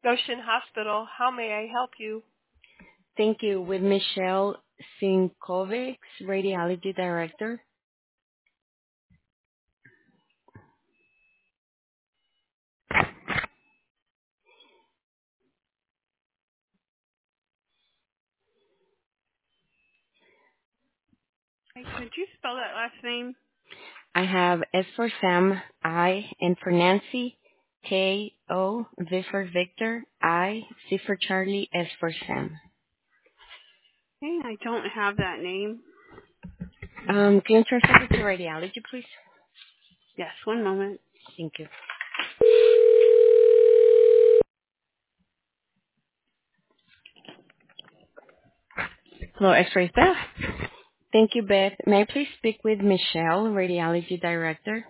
Goshen Hospital. How may I help you? Thank you. With Michelle Sinkovics, Radiology Director. Hey, could you spell that last name? I have S for Sam, I, N for Nancy, K, O, V for Victor, I, C for Charlie, S for Sam. Hey, I don't have that name. Can you transfer me to radiology, please? Yes, one moment. Thank you. Hello, X-ray staff? Thank you, Beth. May I please speak with Michelle, Radiology Director?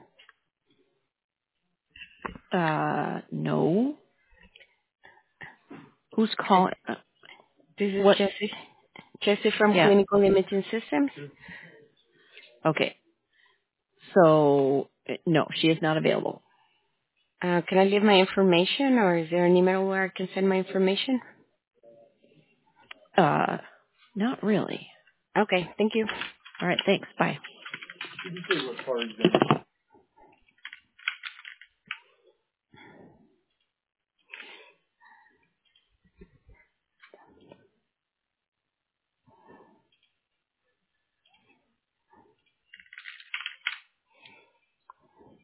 No. Who's Yes. calling? This is What? Jessie. Jessie from Yeah. Clinical Imaging Systems. Okay. So, no, she is not available. Can I leave my information, or is there an email where I can send my information? Not really. Okay, thank you. All right, thanks. Bye.